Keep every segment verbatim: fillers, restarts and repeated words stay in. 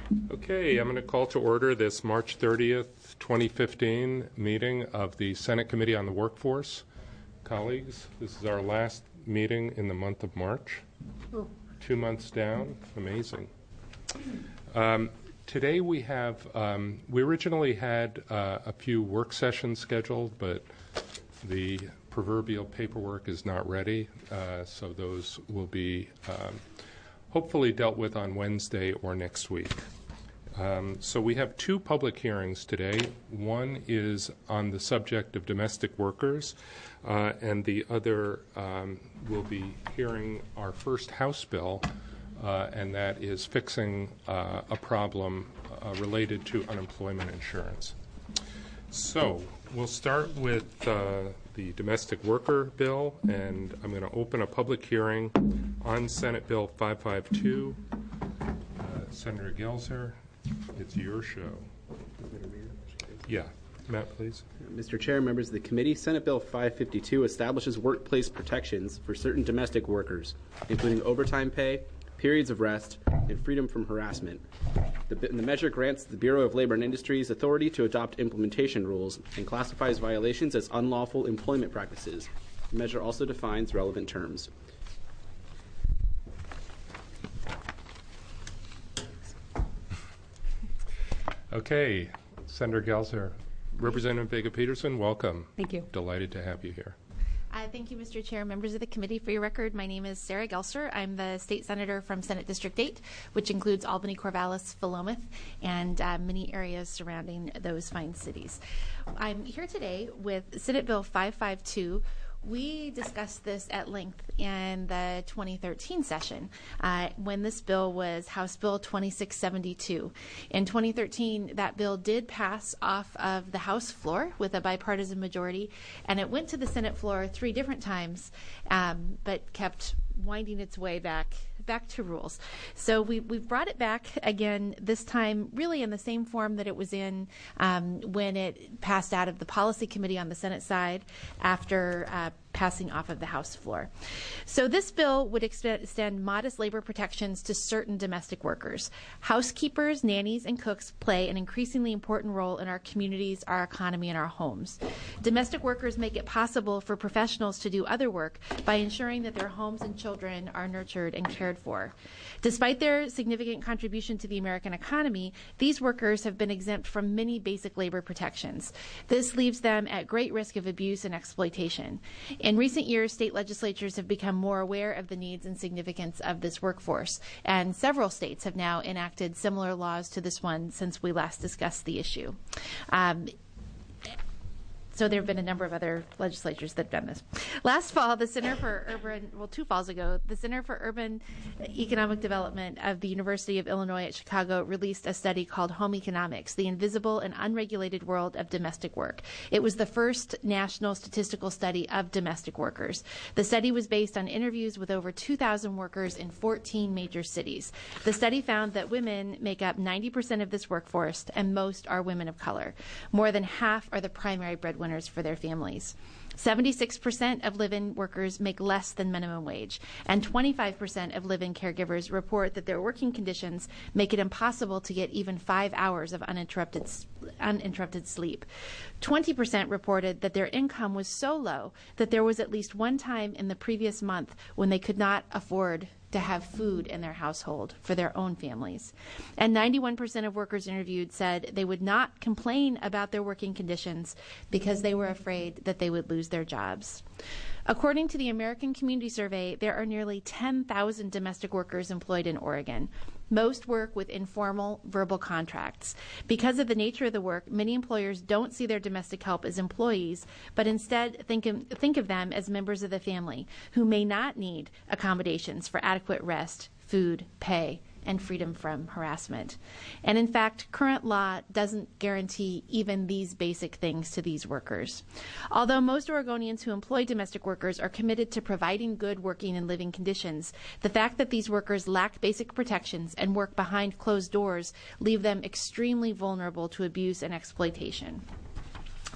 Okay, I'm going to call to order this March thirtieth, twenty fifteen meeting of the Senate Committee on the Workforce. Colleagues, this is our last meeting in the month of March. Oh. Two months down, amazing. Um, today we have, um, we originally had uh, a few work sessions scheduled, but the proverbial paperwork is not ready, uh, so those will be um, hopefully dealt with on Wednesday or next week. Um, so we have two public hearings today. One is on the subject of domestic workers, uh, and the other um, will be hearing our first House bill, uh, and that is fixing uh, a problem uh, related to unemployment insurance. So we'll start with uh, the domestic worker bill, and I'm going to open a public hearing on Senate Bill five fifty-two. Uh, Senator Gelser, it's your show. Yeah. Matt, please. Mister Chair, members of the committee, Senate Bill five fifty-two establishes workplace protections for certain domestic workers, including overtime pay, periods of rest, and freedom from harassment. The, the measure grants the Bureau of Labor and Industries authority to adopt implementation rules and classifies violations as unlawful employment practices. The measure also defines relevant terms. Okay, Senator Gelser. Representative Vega-Peterson, welcome. Thank you. Delighted to have you here. Uh, thank you, Mister Chair, members of the committee. For your record, my name is Sarah Gelser. I'm the state senator from Senate District eight, which includes Albany, Corvallis, Philomath, and uh, many areas surrounding those fine cities. I'm here today with Senate Bill five fifty-two. We discussed this at length in the twenty thirteen session uh, when this bill was House Bill twenty-six seventy-two. In twenty thirteen, that bill did pass off of the House floor with a bipartisan majority, and it went to the Senate floor three different times, um, but kept winding its way back back to rules. So we, we've brought it back again, this time really in the same form that it was in um, when it passed out of the Policy Committee on the Senate side after uh, passing off of the House floor. So this bill would extend modest labor protections to certain domestic workers. Housekeepers, nannies, and cooks play an increasingly important role in our communities, our economy, and our homes. Domestic workers make it possible for professionals to do other work by ensuring that their homes and children are nurtured and cared for. Despite their significant contribution to the American economy, these workers have been exempt from many basic labor protections. This leaves them at great risk of abuse and exploitation. In recent years, state legislatures have become more aware of the needs and significance of this workforce, and several states have now enacted similar laws to this one since we last discussed the issue. Um, So there have been a number of other legislatures that have done this. Last fall, the Center for Urban, well, two falls ago, the Center for Urban Economic Development of the University of Illinois at Chicago released a study called Home Economics, the Invisible and Unregulated World of Domestic Work. It was the first national statistical study of domestic workers. The study was based on interviews with over two thousand workers in fourteen major cities. The study found that women make up ninety percent of this workforce, and most are women of color. More than half are the primary breadwinners for their families. seventy-six percent of live-in workers make less than minimum wage, and twenty-five percent of live-in caregivers report that their working conditions make it impossible to get even five hours of uninterrupted uninterrupted sleep. twenty percent reported that their income was so low that there was at least one time in the previous month when they could not afford to have food in their household for their own families. And ninety-one percent of workers interviewed said they would not complain about their working conditions because they were afraid that they would lose their jobs. According to the American Community Survey, there are nearly ten thousand domestic workers employed in Oregon. Most work with informal verbal contracts. Because of the nature of the work, many employers don't see their domestic help as employees, but instead think of, think of them as members of the family who may not need accommodations for adequate rest, food, pay, and freedom from harassment. And in fact, current law doesn't guarantee even these basic things to these workers. Although most Oregonians who employ domestic workers are committed to providing good working and living conditions, the fact that these workers lack basic protections and work behind closed doors leave them extremely vulnerable to abuse and exploitation.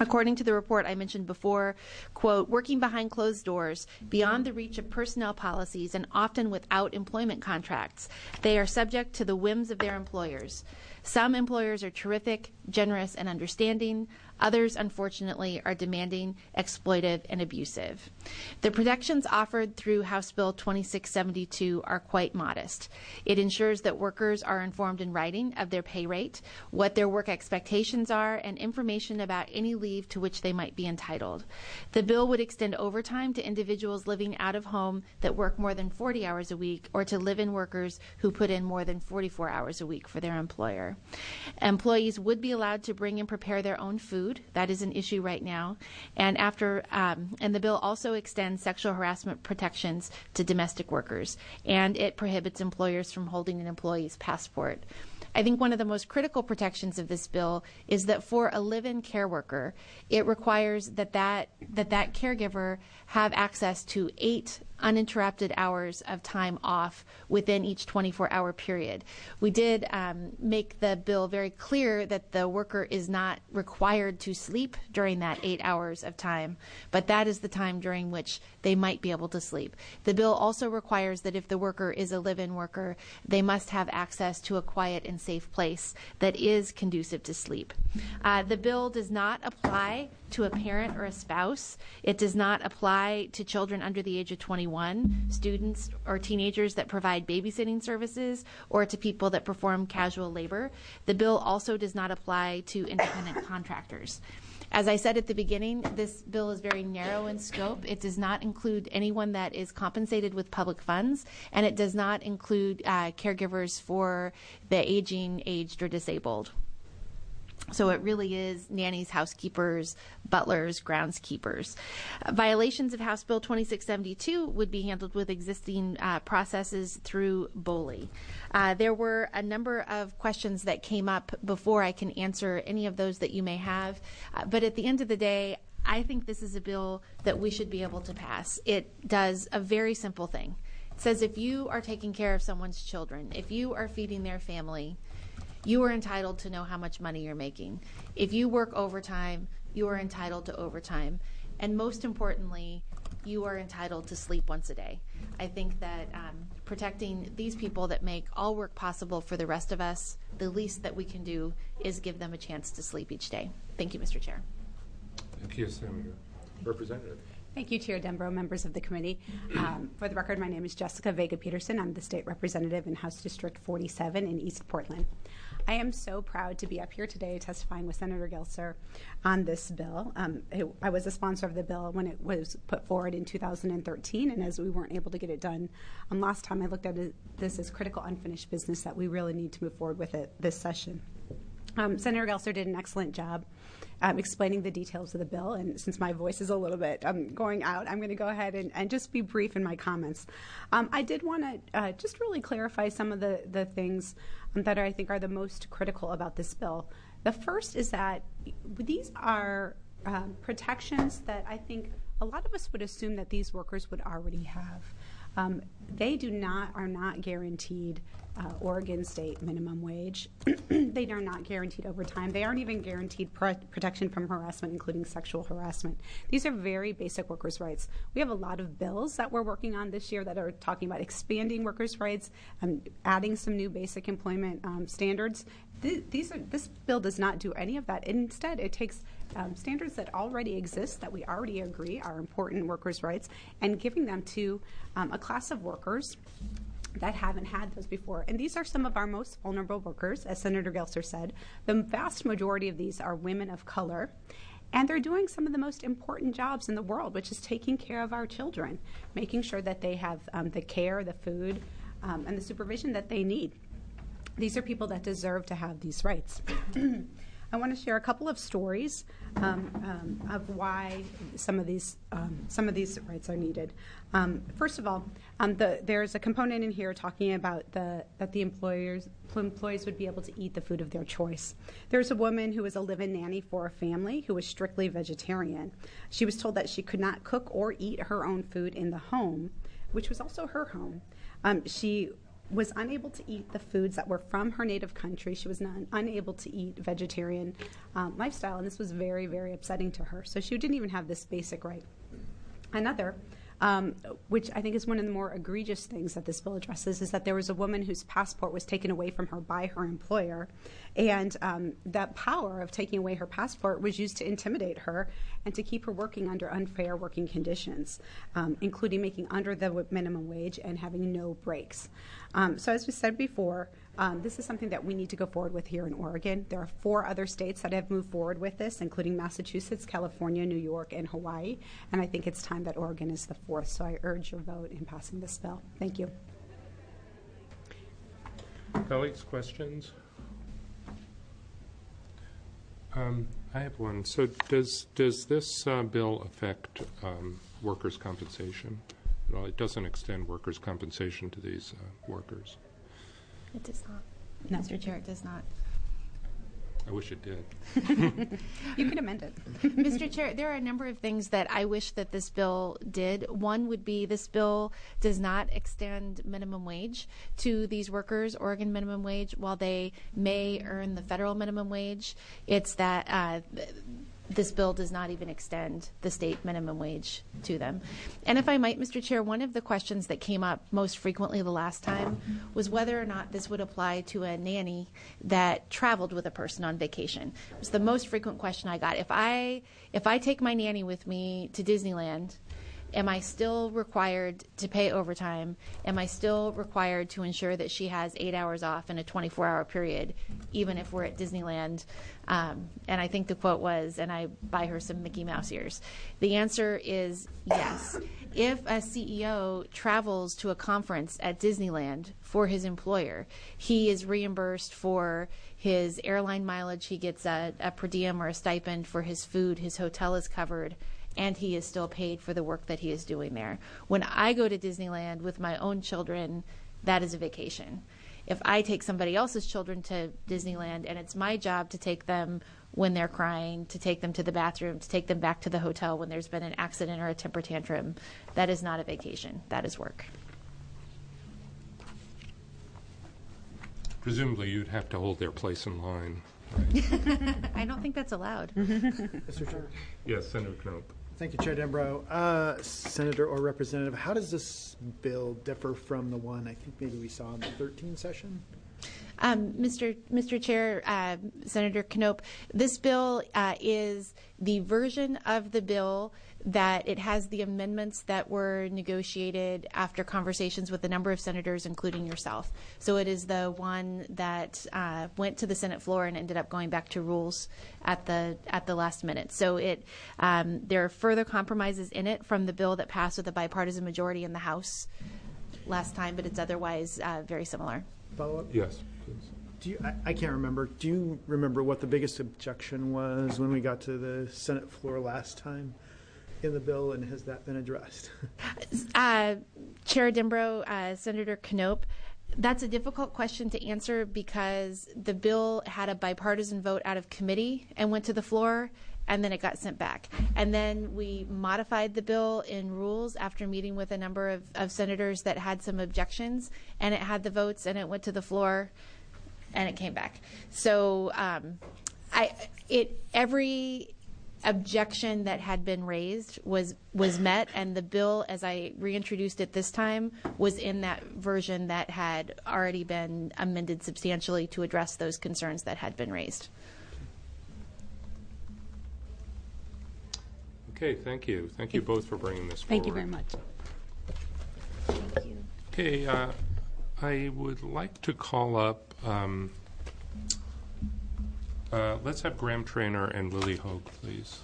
According to the report I mentioned before, quote, working behind closed doors, beyond the reach of personnel policies and often without employment contracts, they are subject to the whims of their employers. Some employers are terrific, generous, and understanding. Others, unfortunately, are demanding, exploitive, and abusive. The protections offered through House Bill twenty-six seventy-two are quite modest. It ensures that workers are informed in writing of their pay rate, what their work expectations are, and information about any leave to which they might be entitled. The bill would extend overtime to individuals living out of home that work more than forty hours a week, or to live-in workers who put in more than forty-four hours a week for their employer. Employees would be allowed to bring and prepare their own food. That is an issue right now. And after, um, and the bill also extends sexual harassment protections to domestic workers, and it prohibits employers from holding an employee's passport. I think one of the most critical protections of this bill is that for a live-in care worker, it requires that that, that, that caregiver have access to eight uninterrupted hours of time off within each twenty-four hour period. We did um, make the bill very clear that the worker is not required to sleep during that eight hours of time, but that is the time during which they might be able to sleep. The bill also requires that if the worker is a live-in worker, they must have access to a quiet and safe place that is conducive to sleep. Uh, the bill does not apply to a parent or a spouse. It does not apply to children under the age of twenty-one, students or teenagers that provide babysitting services, or to people that perform casual labor. The bill also does not apply to independent contractors. As I said at the beginning, this bill is very narrow in scope. It does not include anyone that is compensated with public funds, and it does not include uh, caregivers for the aging, aged, or disabled. So it really is nannies, housekeepers, butlers, groundskeepers. Uh, violations of House Bill twenty-six seventy-two would be handled with existing uh, processes through B O L I. Uh, there were a number of questions that came up before I can answer any of those that you may have. Uh, but at the end of the day, I think this is a bill that we should be able to pass. It does a very simple thing. It says if you are taking care of someone's children, if you are feeding their family, you are entitled to know how much money you're making. If you work overtime, you are entitled to overtime. And most importantly, you are entitled to sleep once a day. I think that um, protecting these people that make all work possible for the rest of us, the least that we can do is give them a chance to sleep each day. Thank you, Mister Chair. Thank you, Senator. Representative. Thank you, Chair Denbrough, members of the committee. Um, for the record, my name is Jessica Vega Peterson. I'm the state representative in House District forty-seven in East Portland. I am so proud to be up here today testifying with Senator Gelser on this bill. Um, it, I was a sponsor of the bill when it was put forward in two thousand thirteen, and as we weren't able to get it done um, last time, I looked at it, this as critical unfinished business that we really need to move forward with it this session. Um, Senator Gelser did an excellent job um, explaining the details of the bill, and since my voice is a little bit um, going out, I'm going to go ahead and, and just be brief in my comments. Um, I did want to uh, just really clarify some of the, the things um, that I think are the most critical about this bill. The first is that these are um, protections that I think a lot of us would assume that these workers would already have. Um, they do not, are not guaranteed uh, Oregon state minimum wage. They are not guaranteed overtime. They aren't even guaranteed pro- protection from harassment, including sexual harassment. These are very basic workers' rights. We have a lot of bills that we're working on this year that are talking about expanding workers' rights and adding some new basic employment um, standards. Th- these are, this bill does not do any of that. Instead, it takes um, standards that already exist, that we already agree are important workers' rights, and giving them to um, a class of workers that haven't had those before. And these are some of our most vulnerable workers, as Senator Gelser said. The vast majority of these are women of color, and they're doing some of the most important jobs in the world, which is taking care of our children, making sure that they have um, the care, the food, um, and the supervision that they need. These are people that deserve to have these rights. I want to share a couple of stories um, um, of why some of these um, some of these rights are needed. Um, first of all, um, the, there's a component in here talking about the that the employers employees would be able to eat the food of their choice. There's a woman who was a live-in nanny for a family who was strictly vegetarian. She was told that she could not cook or eat her own food in the home, which was also her home. Um, she was unable to eat the foods that were from her native country. She was not, unable to eat vegetarian um, lifestyle, and this was very, very upsetting to her. So she didn't even have this basic right. Another, um, which I think is one of the more egregious things that this bill addresses, is that there was a woman whose passport was taken away from her by her employer, and um, that power of taking away her passport was used to intimidate her and to keep her working under unfair working conditions, um, including making under the minimum wage and having no breaks. Um, so as we said before, um, this is something that we need to go forward with here in Oregon. There are four other states that have moved forward with this, including Massachusetts, California, New York, and Hawaii. And I think it's time that Oregon is the fourth. So I urge your vote in passing this bill. Thank you. Colleagues, questions? Um, I have one. So does does this uh, bill affect um, workers' compensation? Well, it doesn't extend workers' compensation to these uh, workers. It does not. No. Mister Chair, it does not. I wish it did. You can amend it. Mister Chair, there are a number of things that I wish that this bill did. One would be this bill does not extend minimum wage to these workers, Oregon minimum wage, while they may earn the federal minimum wage. It's that uh, this bill does not even extend the state minimum wage to them. And if I might, Mister Chair, one of the questions that came up most frequently the last time was whether or not this would apply to a nanny that traveled with a person on vacation. It was the most frequent question I got. If I if I take my nanny with me to Disneyland, am I still required to pay overtime? Am I still required to ensure that she has eight hours off in a twenty-four hour period, even if we're at Disneyland? Um, and I think the quote was, and I buy her some Mickey Mouse ears. The answer is yes. If a C E O travels to a conference at Disneyland for his employer, he is reimbursed for his airline mileage. He gets a, a per diem or a stipend for his food. His hotel is covered, and he is still paid for the work that he is doing there. When I go to Disneyland with my own children, that is a vacation. If I take somebody else's children to Disneyland and it's my job to take them when they're crying, to take them to the bathroom, to take them back to the hotel when there's been an accident or a temper tantrum, that is not a vacation. That is work. Presumably you'd have to hold their place in line. Right? I don't think that's allowed. Mister Chair. Yes, Senator Knopp. Thank you, Chair Dembrow. Uh, Senator or Representative, how does this bill differ from the one I think maybe we saw in the thirteen session? Um, Mister Mister Chair, uh, Senator Knopp, this bill uh, is the version of the bill that it has the amendments that were negotiated after conversations with a number of senators, including yourself. So it is the one that uh, went to the Senate floor and ended up going back to rules at the at the last minute. So it um, there are further compromises in it from the bill that passed with a bipartisan majority in the House last time, but it's otherwise uh, very similar. Follow up? Yes, please. Do you, I, I can't remember. Do you remember what the biggest objection was when we got to the Senate floor last time in the bill, and has that been addressed? uh, Chair Dembrow, uh, Senator Knopp, that's a difficult question to answer because the bill had a bipartisan vote out of committee and went to the floor, and then it got sent back. And then we modified the bill in rules after meeting with a number of, of senators that had some objections, and it had the votes, and it went to the floor, and it came back. So um, I, it every objection that had been raised was was met, and the bill, as I reintroduced it this time, was in that version that had already been amended substantially to address those concerns that had been raised. Okay, thank you. Thank you both for bringing this forward. Thank you very much. Thank you. Okay, uh, I would like to call up, um, uh, let's have Graham Trainer and Lily Hogue, please.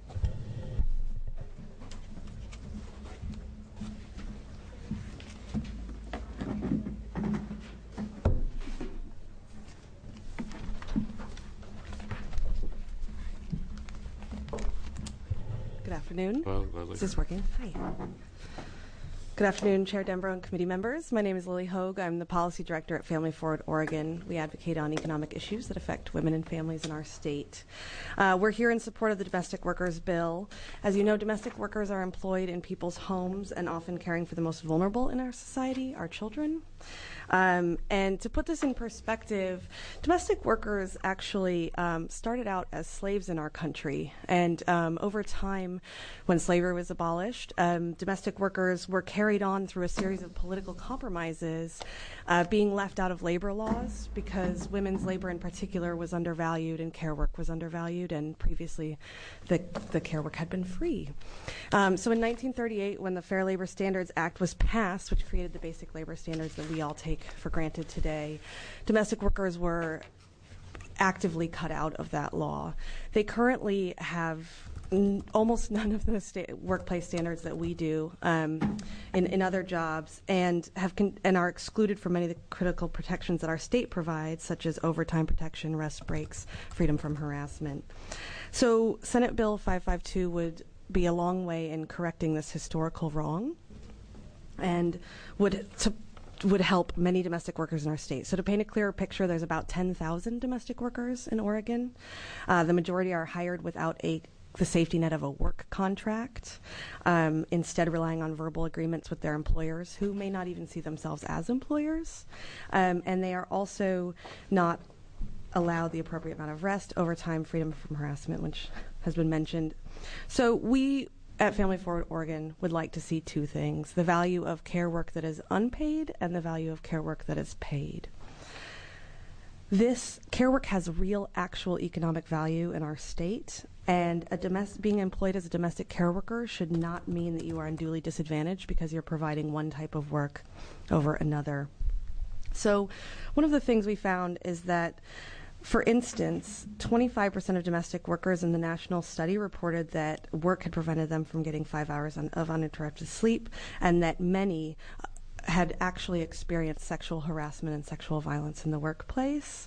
Good afternoon. Hello, Lily. Is this working? Hi. Good afternoon, Chair Dembrow and committee members. My name is Lily Hogue. I'm the Policy Director at Family Forward Oregon. We advocate on economic issues that affect women and families in our state. Uh, we're here in support of the Domestic Workers Bill. As you know, domestic workers are employed in people's homes and often caring for the most vulnerable in our society, our children. Um, and to put this in perspective, domestic workers actually um, started out as slaves in our country. And um, over time, when slavery was abolished, um, domestic workers were carried on through a series of political compromises, uh, being left out of labor laws because women's labor in particular was undervalued and care work was undervalued, and previously the, the care work had been free. Um, so in nineteen thirty-eight, when the Fair Labor Standards Act was passed, which created the basic labor standards that we all take for granted today, domestic workers were actively cut out of that law. They currently have n- almost none of the sta- workplace standards that we do um, in, in other jobs, and have con- and are excluded from many of the critical protections that our state provides, such as overtime protection, rest breaks, freedom from harassment. So Senate Bill five fifty-two would be a long way in correcting this historical wrong, and would to would help many domestic workers in our state. So to paint a clearer picture, there's about ten thousand domestic workers in Oregon. Uh, the majority are hired without a the safety net of a work contract, um, instead relying on verbal agreements with their employers, who may not even see themselves as employers. Um, and they are also not allowed the appropriate amount of rest, overtime, freedom from harassment, which has been mentioned. So we at Family Forward Oregon would like to see two things: the value of care work that is unpaid and the value of care work that is paid. This care work has real, actual economic value in our state, and a domestic, being employed as a domestic care worker should not mean that you are unduly disadvantaged because you're providing one type of work over another. So one of the things we found is that, for instance, twenty-five percent of domestic workers in the national study reported that work had prevented them from getting five hours on, of uninterrupted sleep, and that many had actually experienced sexual harassment and sexual violence in the workplace.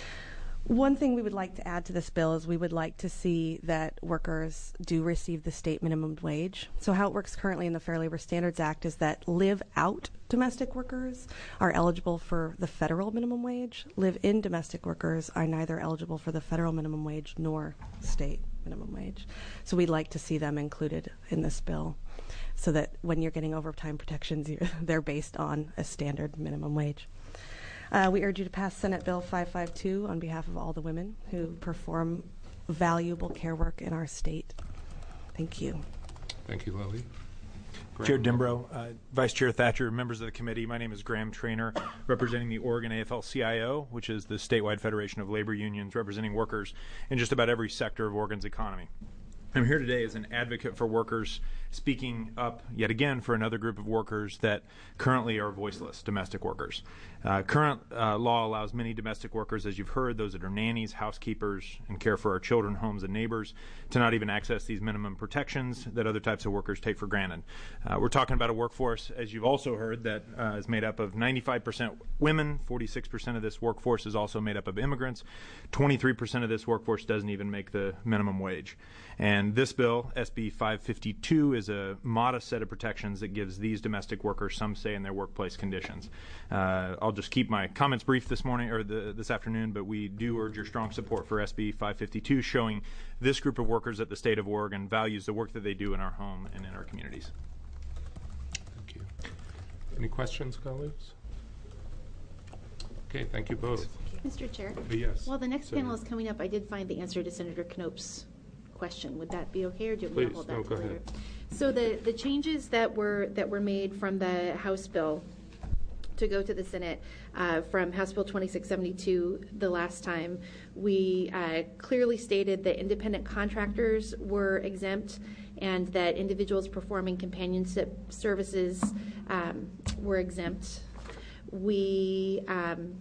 One thing we would like to add to this bill is we would like to see that workers do receive the state minimum wage. So how it works currently in the Fair Labor Standards Act is that live-out domestic workers are eligible for the federal minimum wage. Live-in domestic workers are neither eligible for the federal minimum wage nor state minimum wage. So we'd like to see them included in this bill, so that when you're getting overtime protections, you're, they're based on a standard minimum wage. Uh, we urge you to pass Senate Bill five fifty-two on behalf of all the women who perform valuable care work in our state. Thank you. Thank you, Lily. Chair Dimbro, uh, Vice Chair Thatcher, members of the committee, my name is Graham Trainer, representing the Oregon A F L C I O, which is the statewide federation of labor unions representing workers in just about every sector of Oregon's economy. I'm here today as an advocate for workers, speaking up yet again for another group of workers that currently are voiceless, domestic workers. Uh, current uh, law allows many domestic workers, as you've heard, those that are nannies, housekeepers, and care for our children, homes, and neighbors, to not even access these minimum protections that other types of workers take for granted. Uh, we're talking about a workforce, as you've also heard, that uh, is made up of ninety-five percent women, forty-six percent of this workforce is also made up of immigrants, twenty-three percent of this workforce doesn't even make the minimum wage. And this bill, S B five fifty-two, is a modest set of protections that gives these domestic workers some say in their workplace conditions. Uh, I'll just keep my comments brief this morning or the, this afternoon, but we do urge your strong support for S B five fifty-two, showing this group of workers that the state of Oregon values the work that they do in our home and in our communities. Thank you. Any questions, colleagues? Okay, thank you both. Mister Chair? Uh, yes. Well, the next Senator. panel is coming up. I did find the answer to Senator Knope's question. Would that be okay, or do you want me to Please, hold that no, to go later? ahead. So the, the changes that were that were made from the House bill to go to the Senate uh, from House Bill twenty-six seventy-two the last time, we uh, clearly stated that independent contractors were exempt and that individuals performing companionship services um, were exempt. We um,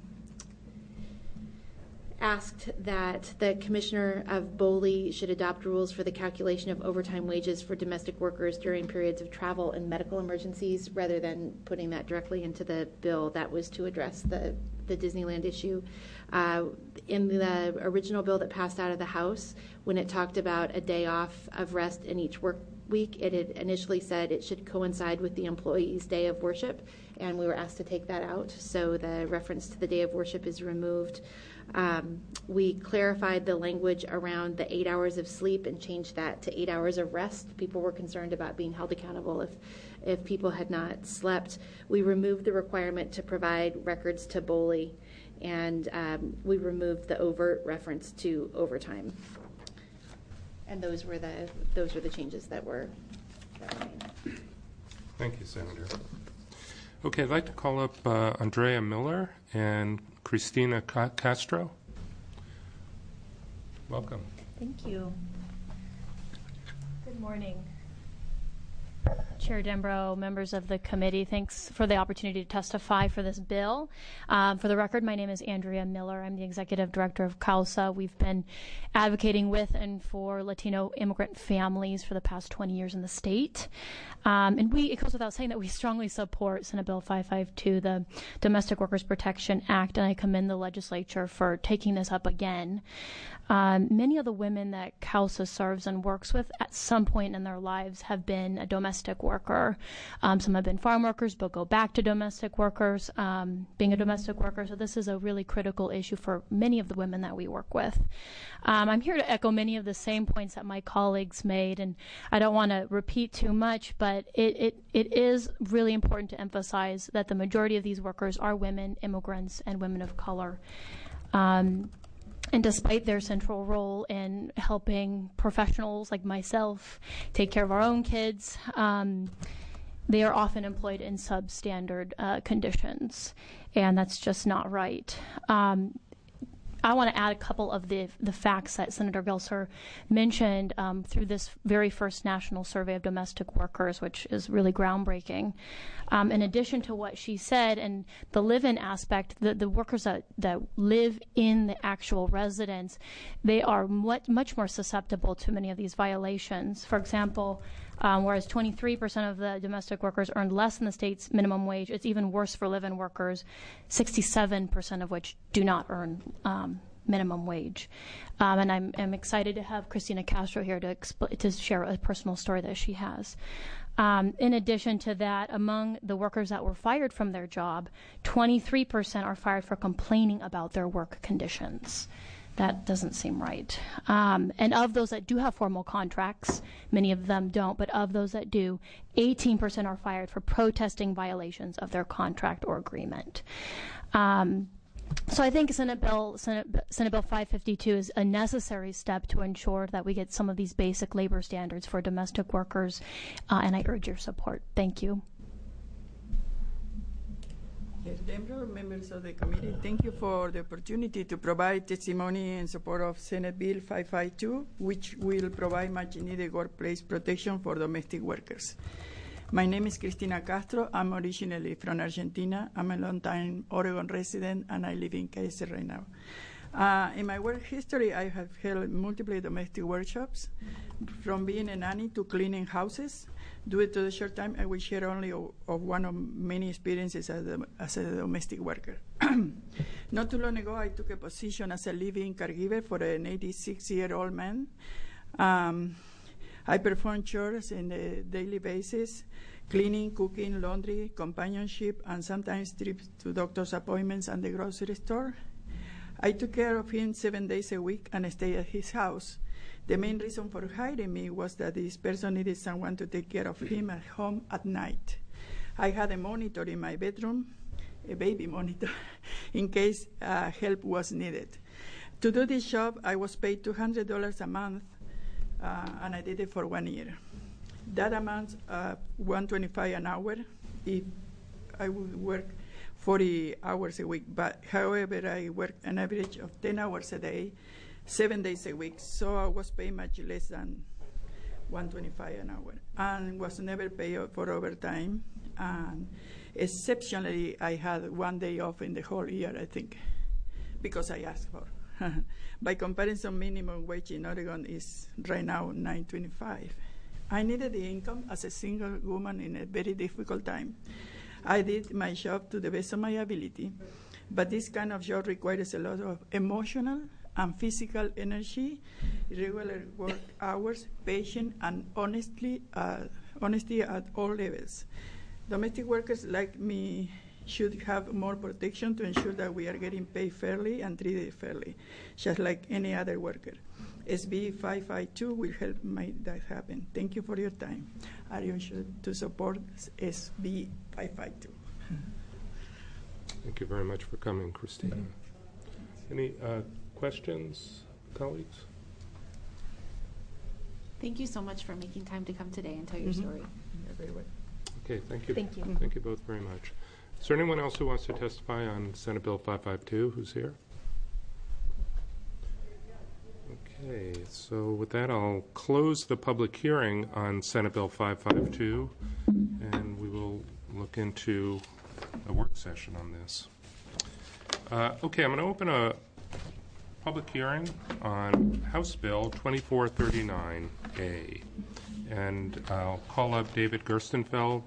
asked that the Commissioner of Boley should adopt rules for the calculation of overtime wages for domestic workers during periods of travel and medical emergencies, rather than putting that directly into the bill. That was to address the, the Disneyland issue. Uh, in the original bill that passed out of the House, when it talked about a day off of rest in each work week. It had initially said it should coincide with the employee's day of worship, and we were asked to take that out. So the reference to the day of worship is removed. Um, we clarified the language around the eight hours of sleep and changed that to eight hours of rest. People were concerned about being held accountable if, if people had not slept. We removed the requirement to provide records to B O L I, and um, we removed the overt reference to overtime. And those were the those were the changes that were, that were made. Thank you, Senator. Okay, I'd like to call up uh, Andrea Miller and Cristina Ca- Castro. Welcome. Thank you. Good morning. Chair Dembrow, members of the committee, thanks for the opportunity to testify for this bill. Um, for the record, my name is Andrea Miller. I'm the executive director of CAUSA. We've been advocating with and for Latino immigrant families for the past twenty years in the state. Um, and we, it goes without saying that we strongly support Senate Bill five fifty-two, the Domestic Workers Protection Act, and I commend the legislature for taking this up again. Um, many of the women that CAUSA serves and works with at some point in their lives have been a domestic worker. Um, some have been farm workers, but go back to domestic workers, um, being a domestic worker. So this is a really critical issue for many of the women that we work with. Um, I'm here to echo many of the same points that my colleagues made, and I don't want to repeat too much, but it, it, it is really important to emphasize that the majority of these workers are women, immigrants, and women of color. Um, And despite their central role in helping professionals like myself take care of our own kids, um, they are often employed in substandard uh, conditions, and that's just not right. Um, I want to add a couple of the, the facts that Senator Gelser mentioned um, through this very first national survey of domestic workers, which is really groundbreaking. Um, in addition to what she said and the live-in aspect, the, the workers that, that live in the actual residence, they are much, much more susceptible to many of these violations. For example, Um, whereas twenty-three percent of the domestic workers earned less than the state's minimum wage, it's even worse for live-in workers, sixty-seven percent of which do not earn um, minimum wage. Um, and I'm, I'm excited to have Cristina Castro here to, expl- to share a personal story that she has. Um, in addition to that, among the workers that were fired from their job, twenty-three percent are fired for complaining about their work conditions. That doesn't seem right. Um, and of those that do have formal contracts, many of them don't, but of those that do, eighteen percent are fired for protesting violations of their contract or agreement. Um, so I think Senate Bill, Senate, Senate Bill five fifty-two is a necessary step to ensure that we get some of these basic labor standards for domestic workers, uh, and I urge your support. Thank you. Members of the committee, thank you for the opportunity to provide testimony in support of Senate Bill five fifty-two, which will provide much needed workplace protection for domestic workers. My name is Cristina Castro. I'm originally from Argentina. I'm a long-time Oregon resident, and I live in Kaiser right now. Uh, in my work history, I have held multiple domestic workshops, from being a nanny to cleaning houses. Due to the short time, I will share only of, of one of many experiences as a, as a domestic worker. Not too long ago, I took a position as a living caregiver for an eighty-six-year-old man. Um, I perform chores on a daily basis, cleaning, cooking, laundry, companionship, and sometimes trips to doctor's appointments and the grocery store. I took care of him seven days a week and stayed at his house. The main reason for hiring me was that this person needed someone to take care of him at home at night. I had a monitor in my bedroom, a baby monitor, in case uh, help was needed. To do this job, I was paid two hundred dollars a month, uh, and I did it for one year. That amounts uh, one hundred twenty-five dollars an hour if I would work forty hours a week. But however, I worked an average of ten hours a day, seven days a week, so I was paid much less than one hundred twenty-five dollars an hour, and was never paid for overtime. And exceptionally, I had one day off in the whole year, I think, because I asked for. By comparison, minimum wage in Oregon is right now nine twenty-five. I needed the income as a single woman in a very difficult time. I did my job to the best of my ability, but this kind of job requires a lot of emotional and physical energy, irregular work hours, patience, and honestly, uh, honesty at all levels. Domestic workers like me should have more protection to ensure that we are getting paid fairly and treated fairly, just like any other worker. S B five five two will help make that happen. Thank you for your time. I urge you to support S B five five two. Thank you very much for coming, Christina. Any uh, questions, colleagues? Thank you so much for making time to come today and tell your Mm-hmm. story. You're very welcome. Okay, thank you. Thank you. Thank you both very much. Is there anyone else who wants to testify on Senate Bill five five two who's here? Okay, so with that, I'll close the public hearing on Senate Bill five five two, and we will look into a work session on this. Uh, okay, I'm going to open a public hearing on House Bill twenty-four thirty-nine A, and I'll call up David Gerstenfeld.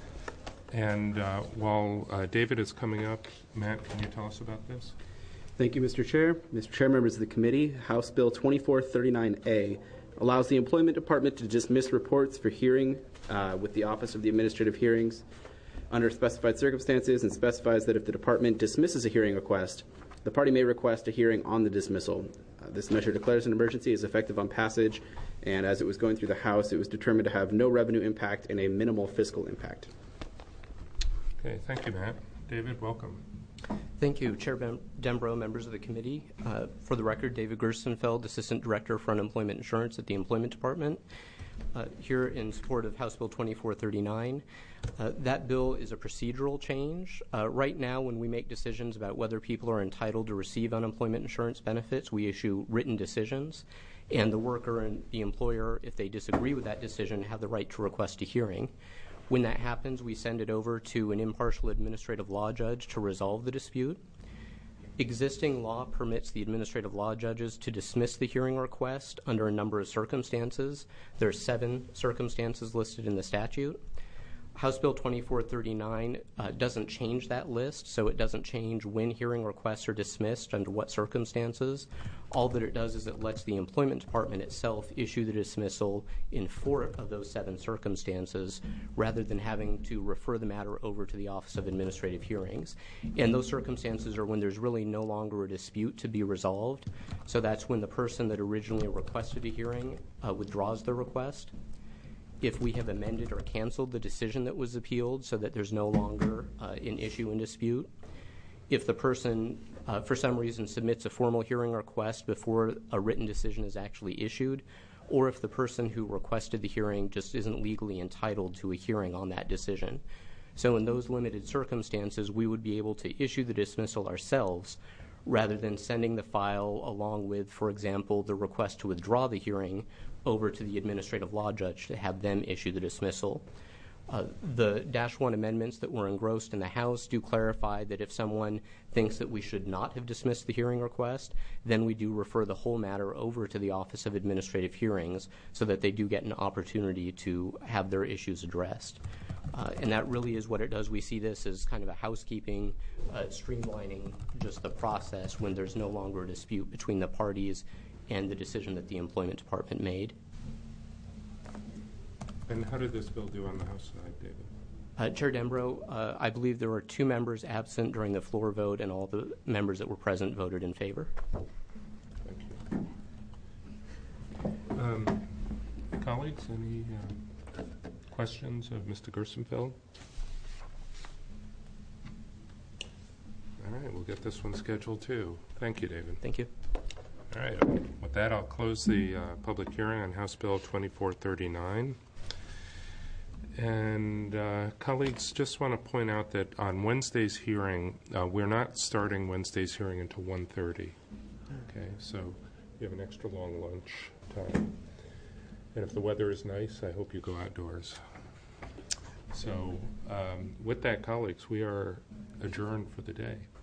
And uh, while uh, David is coming up, Matt, can you tell us about this? Thank you, Mister Chair. Mister Chair, members of the committee, House Bill twenty-four thirty-nine A allows the Employment Department to dismiss reports for hearing uh, with the Office of the Administrative Hearings under specified circumstances, and specifies that if the department dismisses a hearing request, the party may request a hearing on the dismissal. Uh, this measure declares an emergency, is effective on passage, and as it was going through the House, it was determined to have no revenue impact and a minimal fiscal impact. Okay, thank you, Matt. David, welcome. Thank you, Chair Ben- Dembro, members of the committee. Uh, for the record, David Gerstenfeld, Assistant Director for Unemployment Insurance at the Employment Department, uh, here in support of House Bill twenty-four thirty-nine. Uh, that bill is a procedural change. Uh, right now, when we make decisions about whether people are entitled to receive unemployment insurance benefits, we issue written decisions, and the worker and the employer, if they disagree with that decision, have the right to request a hearing. When that happens, we send it over to an impartial administrative law judge to resolve the dispute. Existing law permits the administrative law judges to dismiss the hearing request under a number of circumstances. There are seven circumstances listed in the statute. House Bill twenty-four thirty-nine uh, doesn't change that list, so it doesn't change when hearing requests are dismissed, under what circumstances. All that it does is it lets the Employment Department itself issue the dismissal in four of those seven circumstances, rather than having to refer the matter over to the Office of Administrative Hearings. And those circumstances are when there's really no longer a dispute to be resolved. So that's when the person that originally requested a hearing uh, withdraws their request. If we have amended or canceled the decision that was appealed so that there's no longer uh, an issue in dispute. If the person, uh, for some reason, submits a formal hearing request before a written decision is actually issued, or if the person who requested the hearing just isn't legally entitled to a hearing on that decision. So in those limited circumstances, we would be able to issue the dismissal ourselves rather than sending the file along with, for example, the request to withdraw the hearing over to the administrative law judge to have them issue the dismissal. Uh, the Dash one amendments that were engrossed in the House do clarify that if someone thinks that we should not have dismissed the hearing request, then we do refer the whole matter over to the Office of Administrative Hearings so that they do get an opportunity to have their issues addressed. Uh, and that really is what it does. We see this as kind of a housekeeping, uh, streamlining just the process when there's no longer a dispute between the parties and the decision that the Employment Department made. And how did this bill do on the House side, David? Uh, Chair Dembro, uh, I believe there were two members absent during the floor vote, and all the members that were present voted in favor. Thank you. Um, colleagues, any uh, questions of Mister Gerstenfeld? All right, we'll get this one scheduled too. Thank you, David. Thank you. All right, with that, I'll close the uh, public hearing on House Bill twenty-four thirty-nine. And uh, colleagues, just want to point out that on Wednesday's hearing, uh, we're not starting Wednesday's hearing until one thirty. Okay, so you have an extra long lunch time. And if the weather is nice, I hope you go outdoors. So um, with that, colleagues, we are adjourned for the day.